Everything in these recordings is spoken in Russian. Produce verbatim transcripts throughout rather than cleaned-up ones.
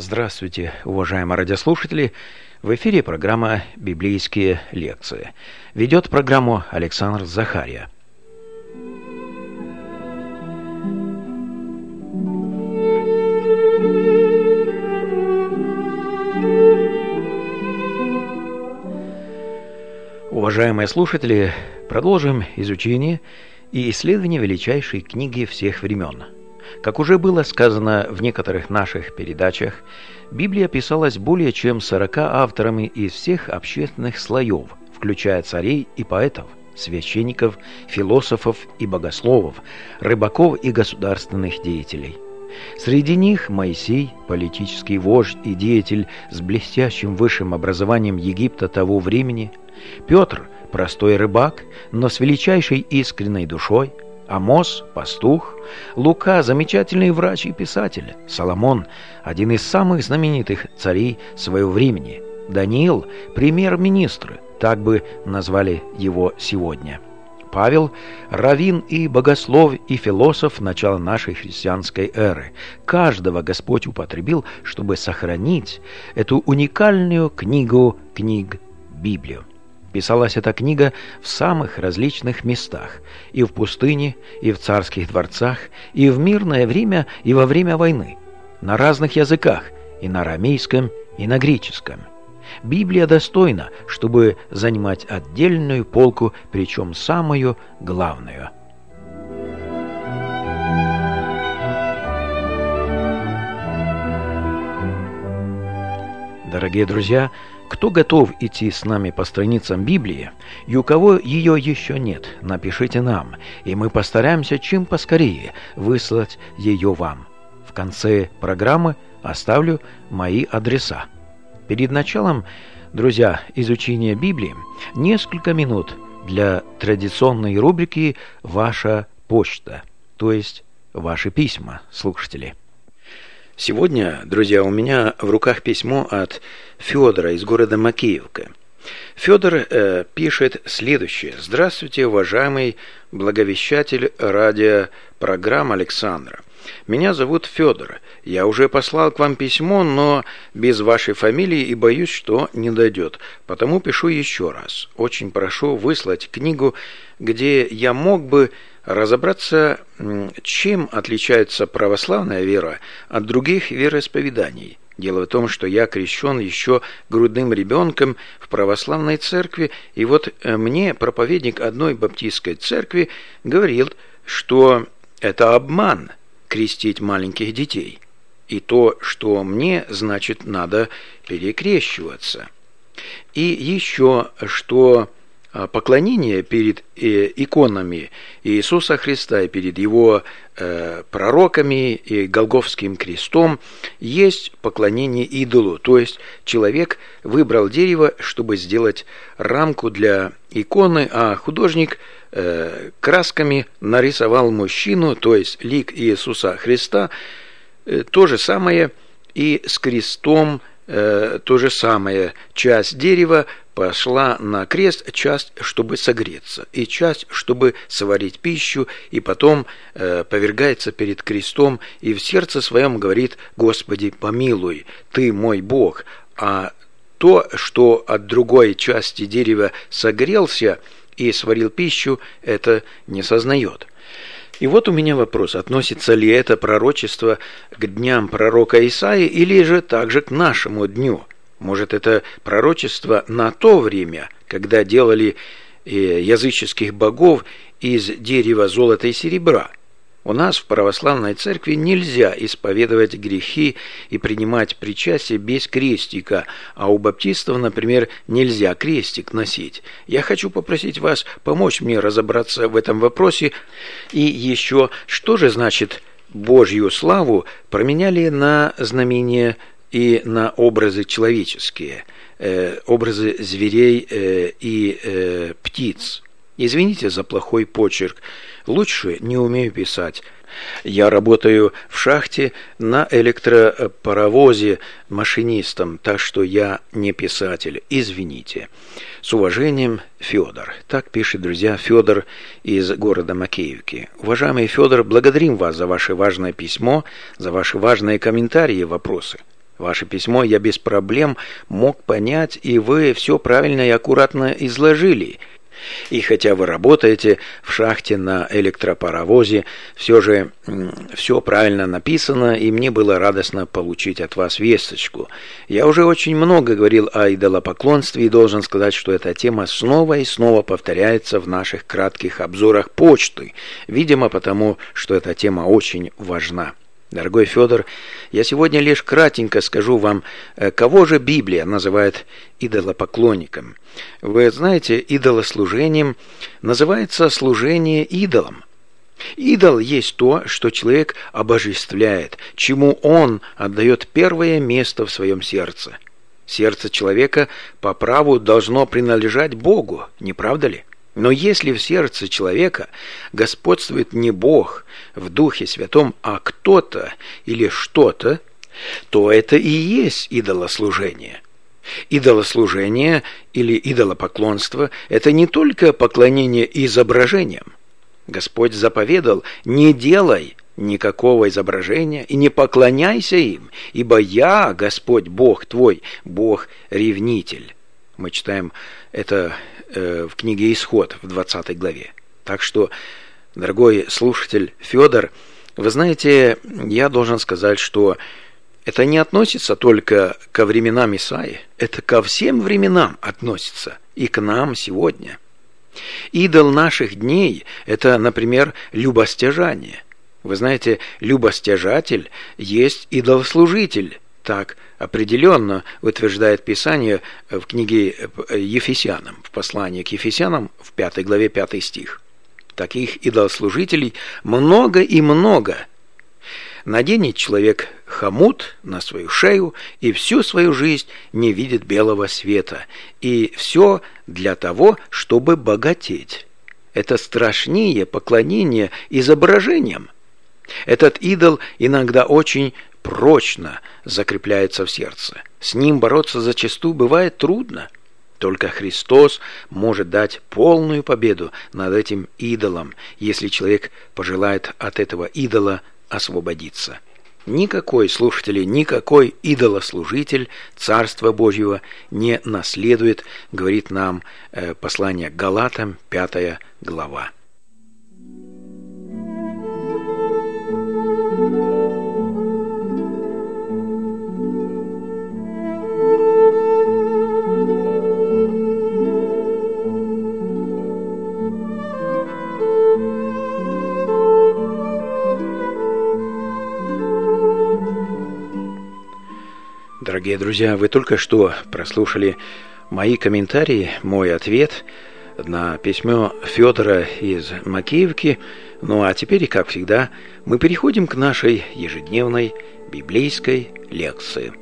Здравствуйте, уважаемые радиослушатели! В эфире программа «Библейские лекции». Ведет программу Александр Захария. Уважаемые слушатели, продолжим изучение и исследование величайшей книги всех времен. Как уже было сказано в некоторых наших передачах, Библия писалась более чем сорока авторами из всех общественных слоев, включая царей и поэтов, священников, философов и богословов, рыбаков и государственных деятелей. Среди них Моисей, политический вождь и деятель с блестящим высшим образованием Египта того времени, Петр, простой рыбак, но с величайшей искренней душой, Амос – пастух, Лука – замечательный врач и писатель, Соломон – один из самых знаменитых царей своего времени, Даниил – премьер-министр, так бы назвали его сегодня, Павел – раввин и богослов и философ начала нашей христианской эры. Каждого Господь употребил, чтобы сохранить эту уникальную книгу книг Библию. Писалась эта книга в самых различных местах, и в пустыне, и в царских дворцах, и в мирное время, и во время войны, на разных языках, и на арамейском, и на греческом. Библия достойна, чтобы занимать отдельную полку, причем самую главную. Дорогие друзья, кто готов идти с нами по страницам Библии, и у кого ее еще нет, напишите нам, и мы постараемся чем поскорее выслать ее вам. В конце программы оставлю мои адреса. Перед началом, друзья, изучения Библии, несколько минут для традиционной рубрики «Ваша почта», то есть ваши письма, слушатели. Сегодня, друзья, у меня в руках письмо от Федора из города Макеевка. Федор э, пишет следующее. Здравствуйте, уважаемый благовещатель радиопрограмм Александра. Меня зовут Федор. Я уже послал к вам письмо, но без вашей фамилии и боюсь, что не дойдет. Потому пишу еще раз. Очень прошу выслать книгу, где я мог бы разобраться, чем отличается православная вера от других вероисповеданий. Дело в том, что я крещен еще грудным ребенком в православной церкви, и вот мне проповедник одной баптистской церкви говорил, что это обман крестить маленьких детей, и то, что мне, значит, надо перекрещиваться. И еще, что поклонение перед иконами Иисуса Христа и перед Его э, пророками и Голгофским крестом есть поклонение идолу. То есть человек выбрал дерево, чтобы сделать рамку для иконы, а художник э, красками нарисовал мужчину, то есть лик Иисуса Христа. Э, то же самое и с крестом, э, то же самое. Часть дерева пошла на крест, часть, чтобы согреться, и часть, чтобы сварить пищу, и потом э, повергается перед крестом, и в сердце своем говорит: «Господи, помилуй, Ты мой Бог». А то, что от другой части дерева согрелся и сварил пищу, это не сознает. И вот у меня вопрос: относится ли это пророчество к дням пророка Исаии или же также к нашему дню? Может, это пророчество на то время, когда делали языческих богов из дерева, золота и серебра? У нас в православной церкви нельзя исповедовать грехи и принимать причастие без крестика, а у баптистов, например, нельзя крестик носить. Я хочу попросить вас помочь мне разобраться в этом вопросе. И еще, что же значит Божью славу променяли на знамения и на образы человеческие, э, образы зверей э, и э, птиц? Извините за плохой почерк, лучше не умею писать. Я работаю в шахте на электропаровозе машинистом, так что я не писатель, извините. С уважением, Федор. Так пишет, друзья, Федор из города Макеевки. Уважаемый Федор, благодарим вас за ваше важное письмо, за ваши важные комментарии и вопросы. Ваше письмо я без проблем мог понять, и вы все правильно и аккуратно изложили. И хотя вы работаете в шахте на электропаровозе, все же все правильно написано, и мне было радостно получить от вас весточку. Я уже очень много говорил о идолопоклонстве и должен сказать, что эта тема снова и снова повторяется в наших кратких обзорах почты, видимо потому, что эта тема очень важна. Дорогой Федор, я сегодня лишь кратенько скажу вам, кого же Библия называет идолопоклонником. Вы знаете, идолослужением называется служение идолам. Идол есть то, что человек обожествляет, чему он отдает первое место в своем сердце. Сердце человека по праву должно принадлежать Богу, не правда ли? Но если в сердце человека господствует не Бог в Духе Святом, а кто-то или что-то, то это и есть идолослужение. Идолослужение или идолопоклонство – это не только поклонение изображениям. Господь заповедал: не делай никакого изображения и не поклоняйся им, ибо я, Господь Бог твой, Бог-ревнитель. Мы читаем это э, в книге Исход в двадцатой главе. Так что, дорогой слушатель Федор, вы знаете, я должен сказать, что это не относится только ко временам Исаии, это ко всем временам относится, и к нам сегодня. Идол наших дней – это, например, любостяжание. Вы знаете, любостяжатель есть идолослужитель. Так определенно утверждает Писание в книге Ефесянам, в послании к Ефесянам, в пятой главе, пятый стих. Таких идолослужителей много и много. Наденет человек хомут на свою шею и всю свою жизнь не видит белого света. И все для того, чтобы богатеть. Это страшнее поклонение изображениям. Этот идол иногда очень прочно закрепляется в сердце. С ним бороться зачастую бывает трудно. Только Христос может дать полную победу над этим идолом, если человек пожелает от этого идола освободиться. Никакой, слушатели, никакой идолослужитель Царства Божьего не наследует, говорит нам э, послание к Галатам, пятая глава. Дорогие друзья, вы только что прослушали мои комментарии, мой ответ на письмо Федора из Макеевки. Ну а теперь, как всегда, мы переходим к нашей ежедневной библейской лекции.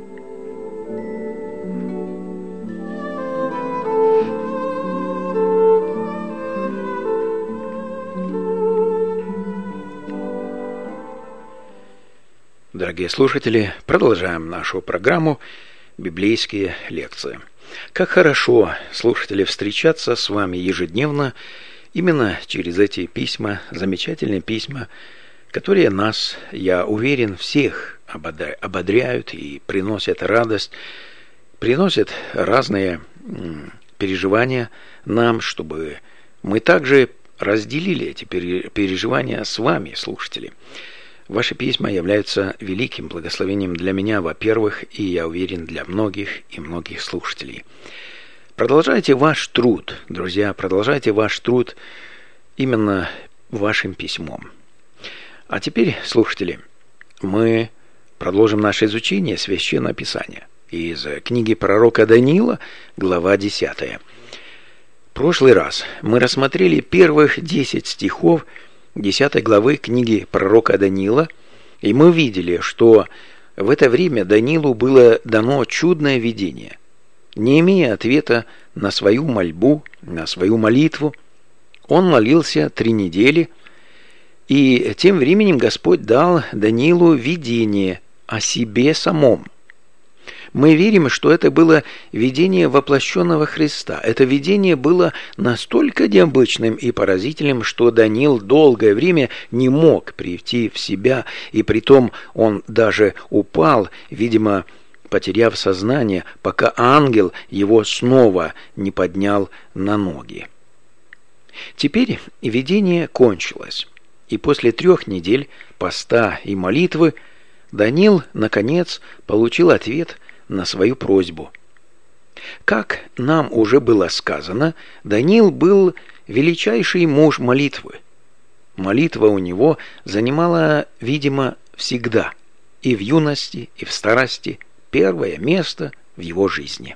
Дорогие слушатели, продолжаем нашу программу «Библейские лекции». Как хорошо, слушатели, встречаться с вами ежедневно именно через эти письма, замечательные письма, которые нас, я уверен, всех ободряют и приносят радость, приносят разные переживания нам, чтобы мы также разделили эти переживания с вами, слушатели. Ваши письма являются великим благословением для меня, во-первых, и, я уверен, для многих и многих слушателей. Продолжайте ваш труд, друзья, продолжайте ваш труд именно вашим письмом. А теперь, слушатели, мы продолжим наше изучение Священного Писания из книги пророка Даниила, глава десятая. В прошлый раз мы рассмотрели первых десять стихов десятой главы книги пророка Даниила, и мы видели, что в это время Даниилу было дано чудное видение. Не имея ответа на свою мольбу, на свою молитву, он молился три недели, и тем временем Господь дал Даниилу видение о себе самом. Мы верим, что это было видение воплощенного Христа. Это видение было настолько необычным и поразительным, что Даниил долгое время не мог прийти в себя, и притом он даже упал, видимо, потеряв сознание, пока ангел его снова не поднял на ноги. Теперь видение кончилось, и после трех недель поста и молитвы Даниил, наконец, получил ответ на свою просьбу. Как нам уже было сказано, Даниил был величайший муж молитвы. Молитва у него занимала, видимо, всегда, и в юности, и в старости, первое место в его жизни.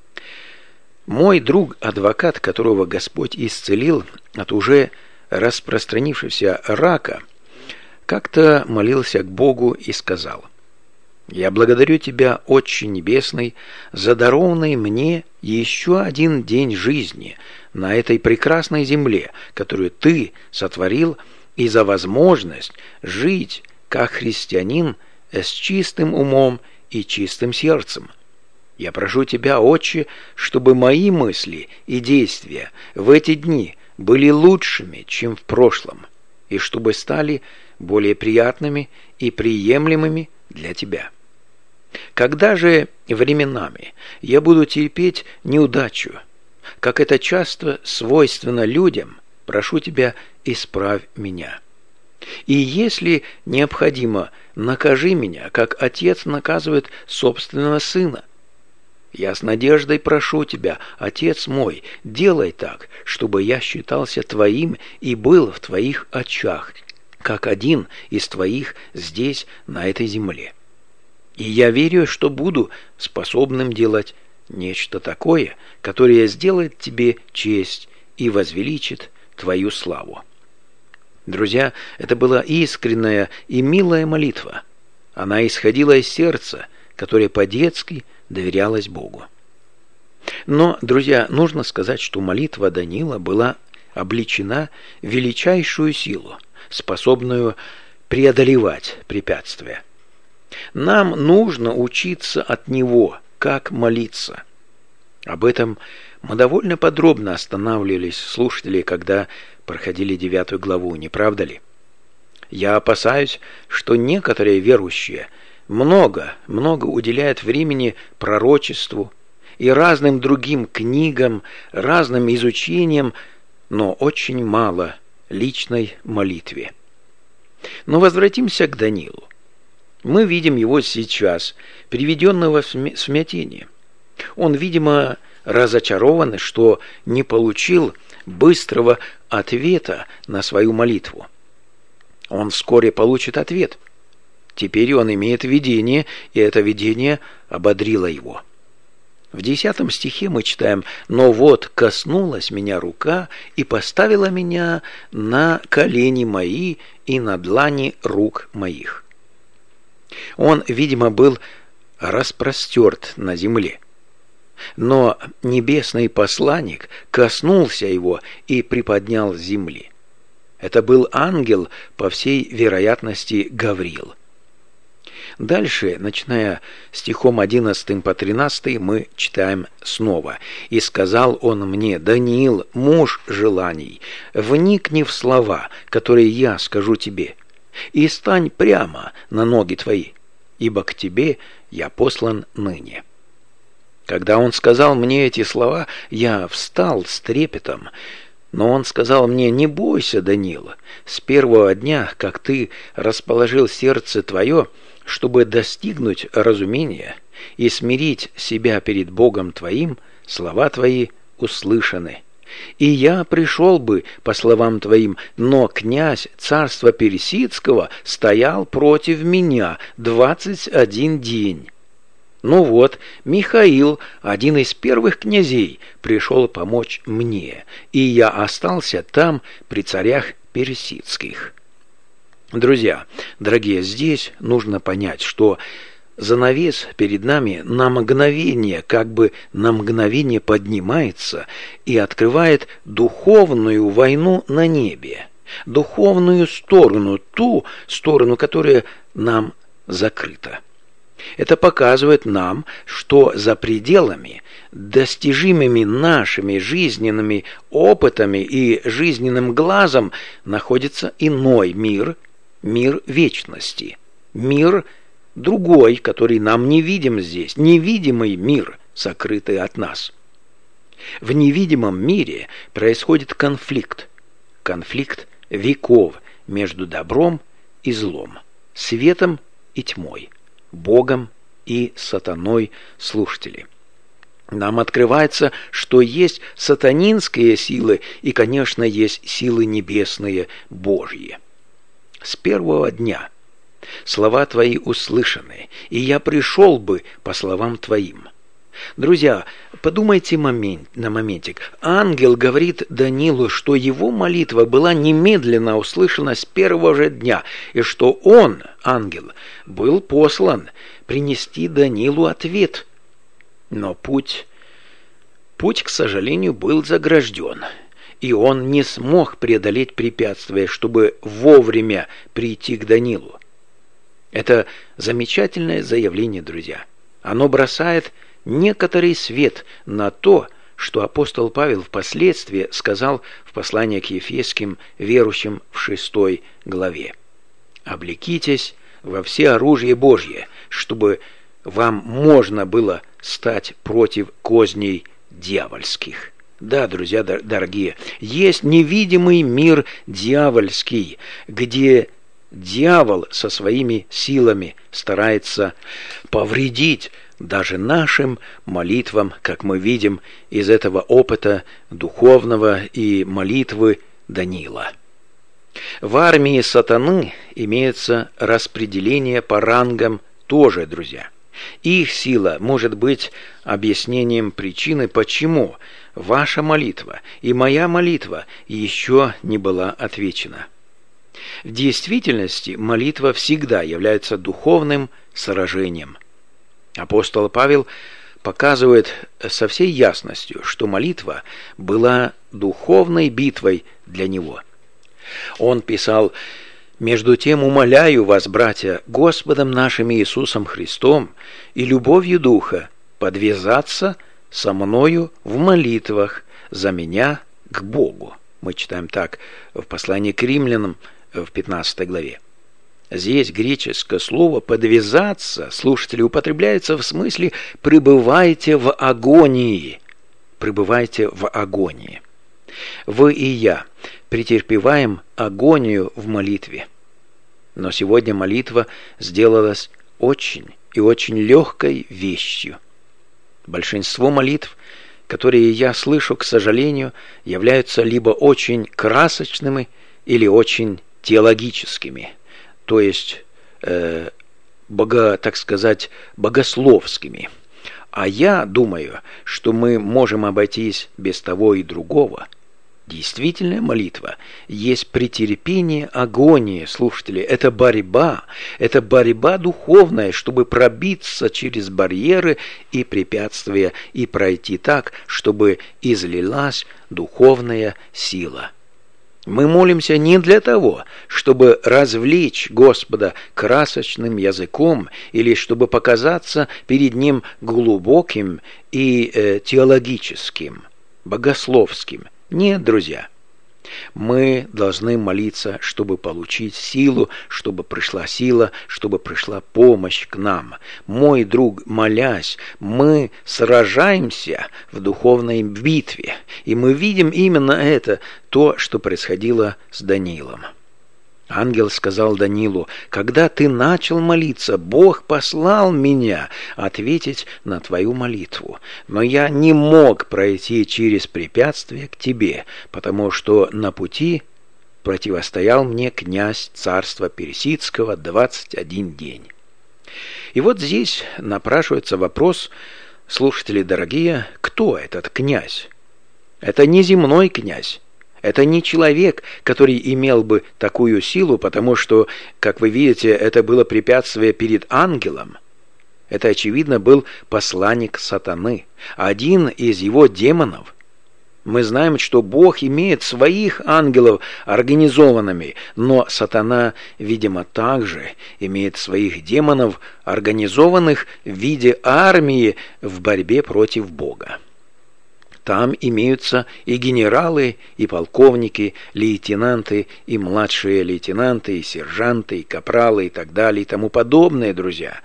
Мой друг-адвокат, которого Господь исцелил от уже распространившегося рака, как-то молился к Богу и сказал: «Я благодарю Тебя, Отче Небесный, за дарованный мне еще один день жизни на этой прекрасной земле, которую Ты сотворил, и за возможность жить как христианин с чистым умом и чистым сердцем. Я прошу Тебя, Отче, чтобы мои мысли и действия в эти дни были лучшими, чем в прошлом, и чтобы стали более приятными и приемлемыми для Тебя. Когда же временами я буду терпеть неудачу, как это часто свойственно людям, прошу Тебя, исправь меня. И если необходимо, накажи меня, как отец наказывает собственного сына. Я с надеждой прошу Тебя, Отец мой, делай так, чтобы я считался Твоим и был в Твоих очах, как один из Твоих здесь, на этой земле. И я верю, что буду способным делать нечто такое, которое сделает Тебе честь и возвеличит Твою славу». Друзья, это была искренняя и милая молитва. Она исходила из сердца, которое по-детски доверялось Богу. Но, друзья, нужно сказать, что молитва Даниила была облечена в величайшую силу, способную преодолевать препятствия. Нам нужно учиться от него, как молиться. Об этом мы довольно подробно останавливались, слушатели, когда проходили девятую главу, не правда ли? Я опасаюсь, что некоторые верующие много, много уделяют времени пророчеству и разным другим книгам, разным изучениям, но очень мало личной молитве. Но возвратимся к Даниилу. Мы видим его сейчас, приведенного в смятение. Он, видимо, разочарован, что не получил быстрого ответа на свою молитву. Он вскоре получит ответ. Теперь он имеет видение, и это видение ободрило его. В десятом стихе мы читаем: «Но вот коснулась меня рука и поставила меня на колени мои и на длани рук моих». Он, видимо, был распростерт на земле. Но небесный посланник коснулся его и приподнял с земли. Это был ангел, по всей вероятности, Гавриил. Дальше, начиная стихом одиннадцатым по тринадцатый, мы читаем снова: «И сказал он мне: Даниил, муж желаний, вникни в слова, которые я скажу тебе, и стань прямо на ноги твои, ибо к тебе я послан ныне». Когда он сказал мне эти слова, я встал с трепетом, но он сказал мне: «Не бойся, Даниил, с первого дня, как ты расположил сердце твое, чтобы достигнуть разумения и смирить себя перед Богом твоим, слова твои услышаны. И я пришел бы, по словам твоим, но князь царства Персидского стоял против меня двадцать один день». Ну вот, Михаил, один из первых князей, пришел помочь мне, и я остался там при царях персидских. Друзья, дорогие, здесь нужно понять, что занавес перед нами на мгновение, как бы на мгновение поднимается и открывает духовную войну на небе, духовную сторону, ту сторону, которая нам закрыта. Это показывает нам, что за пределами, достижимыми нашими жизненными опытами и жизненным глазом, находится иной мир, мир вечности, мир другой, который нам не видим здесь, невидимый мир, сокрытый от нас. В невидимом мире происходит конфликт, конфликт веков между добром и злом, светом и тьмой, Богом и сатаной, слушатели. Нам открывается, что есть сатанинские силы и, конечно, есть силы небесные, Божьи. С первого дня слова Твои услышаны, и я пришел бы по словам Твоим. Друзья, подумайте момент, на моментик. Ангел говорит Даниилу, что его молитва была немедленно услышана с первого же дня, и что он, ангел, был послан принести Даниилу ответ. Но путь, путь, к сожалению, был загражден, и он не смог преодолеть препятствия, чтобы вовремя прийти к Даниилу. Это замечательное заявление, друзья. Оно бросает некоторый свет на то, что апостол Павел впоследствии сказал в послании к Ефесским верующим в шестой главе. «Облекитесь во все оружие Божье, чтобы вам можно было стать против козней дьявольских». Да, друзья дорогие, есть невидимый мир дьявольский, где дьявол со своими силами старается повредить даже нашим молитвам, как мы видим из этого опыта духовного и молитвы Даниила. В армии сатаны имеется распределение по рангам тоже, друзья. Их сила может быть объяснением причины, почему ваша молитва и моя молитва еще не была отвечена. В действительности молитва всегда является духовным сражением. Апостол Павел показывает со всей ясностью, что молитва была духовной битвой для него. Он писал: «Между тем умоляю вас, братья, Господом нашим Иисусом Христом и любовью Духа подвязаться со мною в молитвах за меня к Богу». Мы читаем так в послании к римлянам в пятнадцатой главе. Здесь греческое слово «подвязаться», слушатели, употребляется в смысле «пребывайте в агонии». Пребывайте в агонии. Вы и я претерпеваем агонию в молитве. Но сегодня молитва сделалась очень и очень легкой вещью. Большинство молитв, которые я слышу, к сожалению, являются либо очень красочными или очень теологическими, то есть, э, бого, так сказать, богословскими. А я думаю, что мы можем обойтись без того и другого. Действительная молитва есть претерпение агонии, слушатели. Это борьба, это борьба духовная, чтобы пробиться через барьеры и препятствия и пройти так, чтобы излилась духовная сила. Мы молимся не для того, чтобы развлечь Господа красочным языком или чтобы показаться перед Ним глубоким и э, теологическим, богословским. Нет, друзья. Мы должны молиться, чтобы получить силу, чтобы пришла сила, чтобы пришла помощь к нам. Мой друг, молясь, мы сражаемся в духовной битве. И мы видим именно это, то, что происходило с Даниилом. Ангел сказал Даниилу: «Когда ты начал молиться, Бог послал меня ответить на твою молитву. Но я не мог пройти через препятствие к тебе, потому что на пути противостоял мне князь царства персидского двадцать один день». И вот здесь напрашивается вопрос, слушатели дорогие, кто этот князь? Это не земной князь. Это не человек, который имел бы такую силу, потому что, как вы видите, это было препятствие перед ангелом. Это, очевидно, был посланник сатаны, один из его демонов. Мы знаем, что Бог имеет своих ангелов организованными, но сатана, видимо, также имеет своих демонов, организованных в виде армии в борьбе против Бога. Там имеются и генералы, и полковники, лейтенанты, и младшие лейтенанты, и сержанты, и капралы, и так далее, и тому подобное, друзья.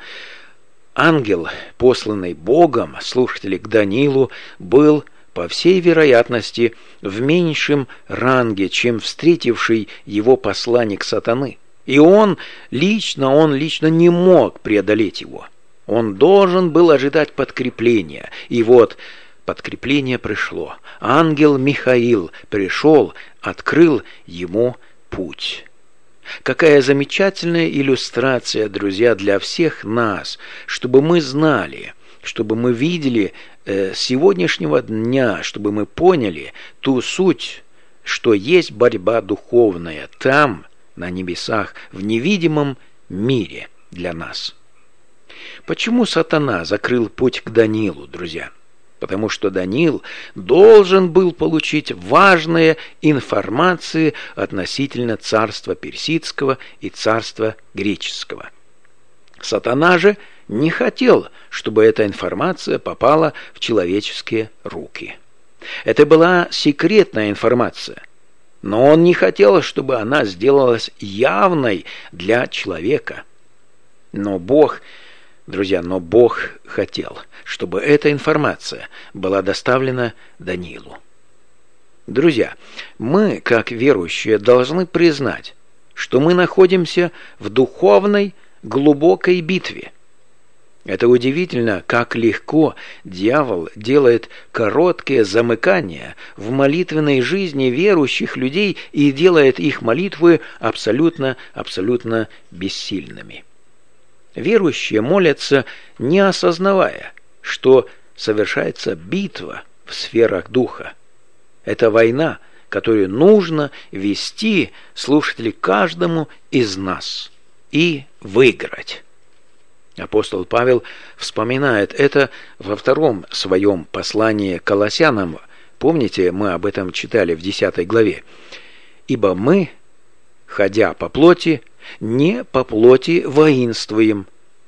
Ангел, посланный Богом, слушатели, к Даниилу, был, по всей вероятности, в меньшем ранге, чем встретивший его посланник сатаны. И он лично, он лично не мог преодолеть его. Он должен был ожидать подкрепления. И вот подкрепление пришло. Ангел Михаил пришел, открыл ему путь. Какая замечательная иллюстрация, друзья, для всех нас, чтобы мы знали, чтобы мы видели э, сегодняшнего дня, чтобы мы поняли ту суть, что есть борьба духовная там, на небесах, в невидимом мире для нас. Почему сатана закрыл путь к Даниилу, друзья? Потому что Даниил должен был получить важные информации относительно царства персидского и царства греческого. Сатана же не хотел, чтобы эта информация попала в человеческие руки. Это была секретная информация, но он не хотел, чтобы она сделалась явной для человека. Но Бог, друзья, но Бог хотел, чтобы эта информация была доставлена Даниилу. Друзья, мы, как верующие, должны признать, что мы находимся в духовной глубокой битве. Это удивительно, как легко дьявол делает короткие замыкания в молитвенной жизни верующих людей и делает их молитвы абсолютно, абсолютно бессильными. Верующие молятся, не осознавая, что совершается битва в сферах духа. Это война, которую нужно вести, слушатели, каждому из нас и выиграть. Апостол Павел вспоминает это во втором своем послании к Колоссянам. Помните, мы об этом читали в десятой главе. «Ибо мы, ходя по плоти, не по плоти воинствуем.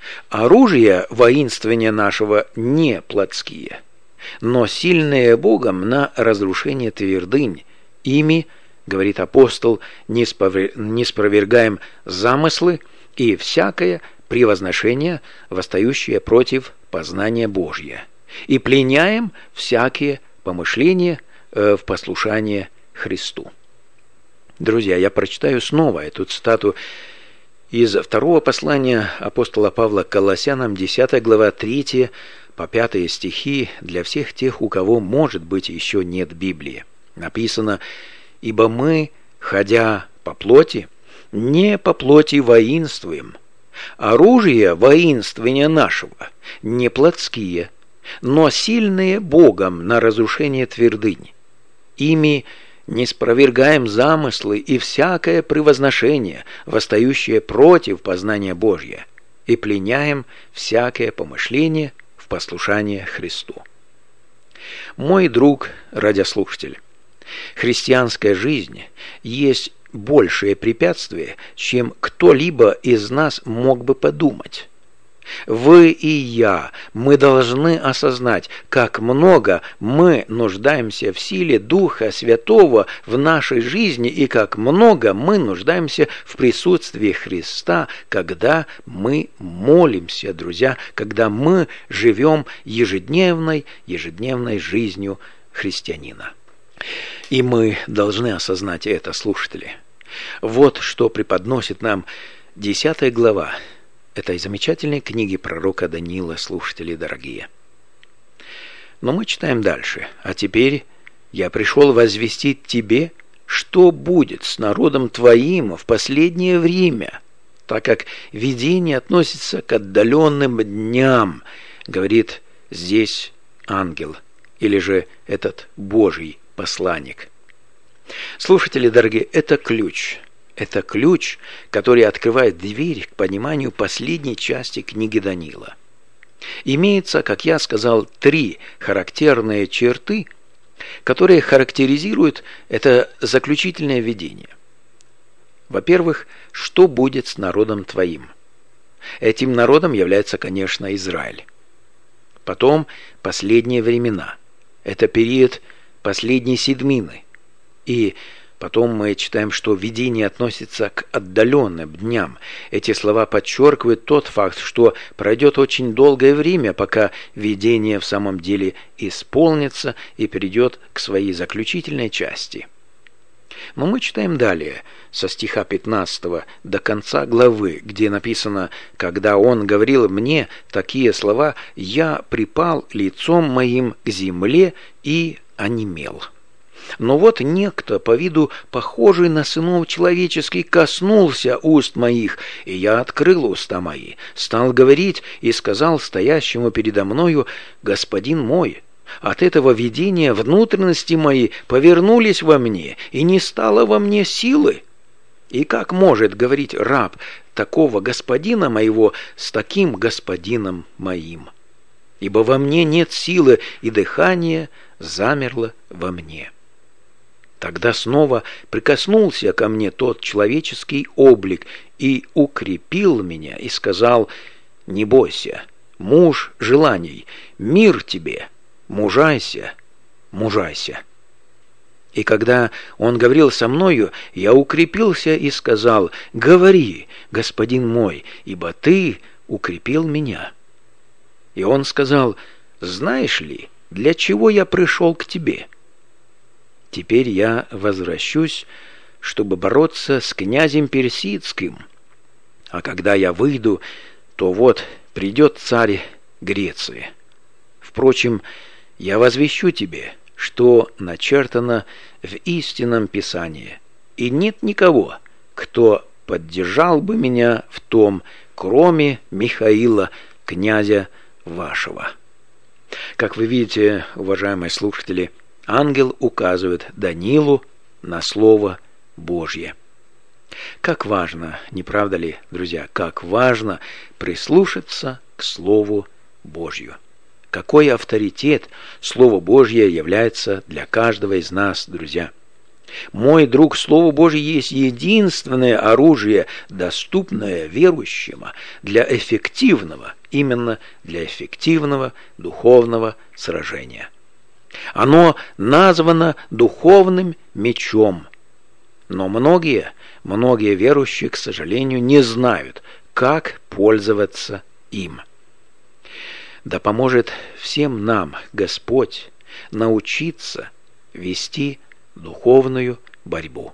Оружия воинствования нашего не плотские, но сильные Богом на разрушение твердынь. Ими, говорит апостол, не спровергаем замыслы и всякое превозношение, восстающее против познания Божьего, и пленяем всякие помышления в послушание Христу». Друзья, я прочитаю снова эту цитату из второго послания апостола Павла к Колоссянам, десятая глава, третья по пятые стихи, для всех тех, у кого, может быть, еще нет Библии. Написано: «Ибо мы, ходя по плоти, не по плоти воинствуем. Оружие воинствования нашего не плотские, но сильные Богом на разрушение твердынь. Ими не спровергаем замыслы и всякое превозношение, восстающее против познания Божьего, и пленяем всякое помышление в послушание Христу». Мой друг радиослушатель, христианская жизнь есть большее препятствие, чем кто-либо из нас мог бы подумать. Вы и я, мы должны осознать, как много мы нуждаемся в силе Духа Святого в нашей жизни и как много мы нуждаемся в присутствии Христа, когда мы молимся, друзья, когда мы живем ежедневной, ежедневной жизнью христианина. И мы должны осознать это, слушатели. Вот что преподносит нам десятая глава этой замечательной книги пророка Даниила, слушатели дорогие. Но мы читаем дальше. «А теперь я пришел возвестить тебе, что будет с народом твоим в последнее время, так как видение относится к отдаленным дням», говорит здесь ангел, или же этот Божий посланник. Слушатели дорогие, это ключ. Это ключ, который открывает дверь к пониманию последней части книги Даниила. Имеется, как я сказал, три характерные черты, которые характеризуют это заключительное видение. Во-первых, что будет с народом твоим? Этим народом является, конечно, Израиль. Потом последние времена. Это период последней седмины. И потом мы читаем, что видение относится к отдаленным дням. Эти слова подчеркивают тот факт, что пройдет очень долгое время, пока видение в самом деле исполнится и перейдет к своей заключительной части. Но мы читаем далее, со стиха пятнадцатого до конца главы, где написано: «Когда он говорил мне такие слова, я припал лицом моим к земле и онемел». Но вот некто, по виду похожий на сынов человеческих, коснулся уст моих, и я открыл уста мои, стал говорить и сказал стоящему передо мною: «Господин мой». От этого видения внутренности мои повернулись во мне, и не стало во мне силы. И как может говорить раб такого господина моего с таким господином моим? Ибо во мне нет силы, и дыхание замерло во мне. Тогда снова прикоснулся ко мне тот человеческий облик и укрепил меня, и сказал: «Не бойся, муж желаний, мир тебе, мужайся, мужайся». И когда он говорил со мною, я укрепился и сказал: «Говори, господин мой, ибо ты укрепил меня». И он сказал: «Знаешь ли, для чего я пришел к тебе? Теперь я возвращусь, чтобы бороться с князем персидским. А когда я выйду, то вот придет царь Греции. Впрочем, я возвещу тебе, что начертано в истинном Писании, и нет никого, кто поддержал бы меня в том, кроме Михаила, князя вашего». Как вы видите, уважаемые слушатели, ангел указывает Даниилу на Слово Божье. Как важно, не правда ли, друзья, как важно прислушаться к Слову Божью. Какой авторитет Слово Божье является для каждого из нас, друзья. Мой друг, Слово Божье есть единственное оружие, доступное верующему для эффективного, именно для эффективного духовного сражения. Оно названо духовным мечом. Но многие, многие верующие, к сожалению, не знают, как пользоваться им. Да поможет всем нам Господь научиться вести духовную борьбу.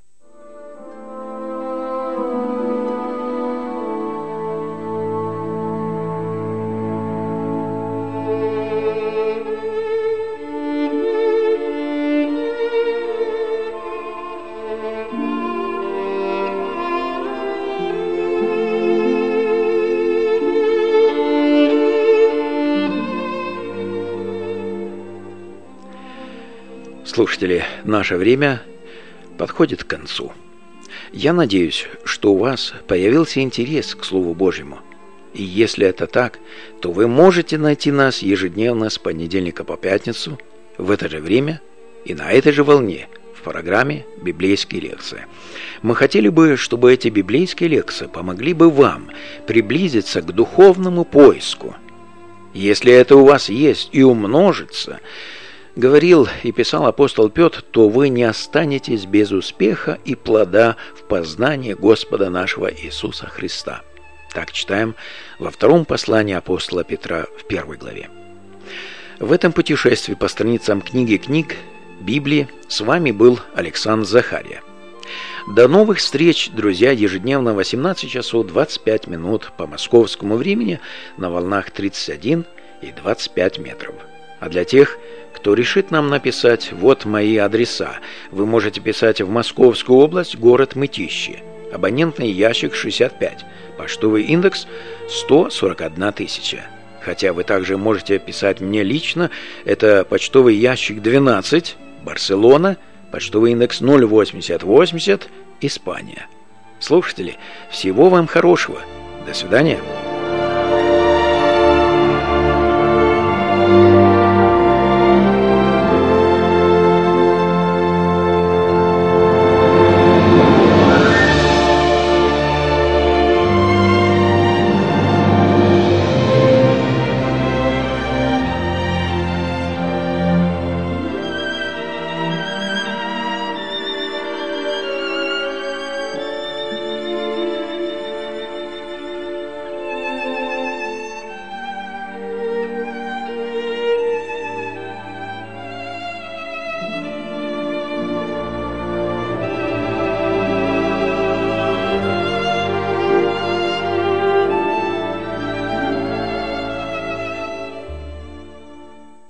Слушатели, наше время подходит к концу. Я надеюсь, что у вас появился интерес к Слову Божьему. И если это так, то вы можете найти нас ежедневно с понедельника по пятницу в это же время и на этой же волне в программе «Библейские лекции». Мы хотели бы, чтобы эти библейские лекции помогли бы вам приблизиться к духовному поиску. Если это у вас есть и умножится, говорил и писал апостол Петр, то вы не останетесь без успеха и плода в познании Господа нашего Иисуса Христа. Так читаем во втором послании апостола Петра в первой главе. В этом путешествии по страницам книги книг Библии с вами был Александр Захария. До новых встреч, друзья, ежедневно в восемнадцать часов двадцать пять минут по московскому времени на волнах тридцать один и двадцать пять метров. А для тех, кто решит нам написать, вот мои адреса. Вы можете писать в Московскую область, город Мытищи, абонентный ящик шестьдесят пять, почтовый индекс сто сорок одна тысяча. Хотя вы также можете писать мне лично, это почтовый ящик двенадцать, Барселона, почтовый индекс ноль восемьдесят восемьдесят, Испания. Слушатели, всего вам хорошего. До свидания.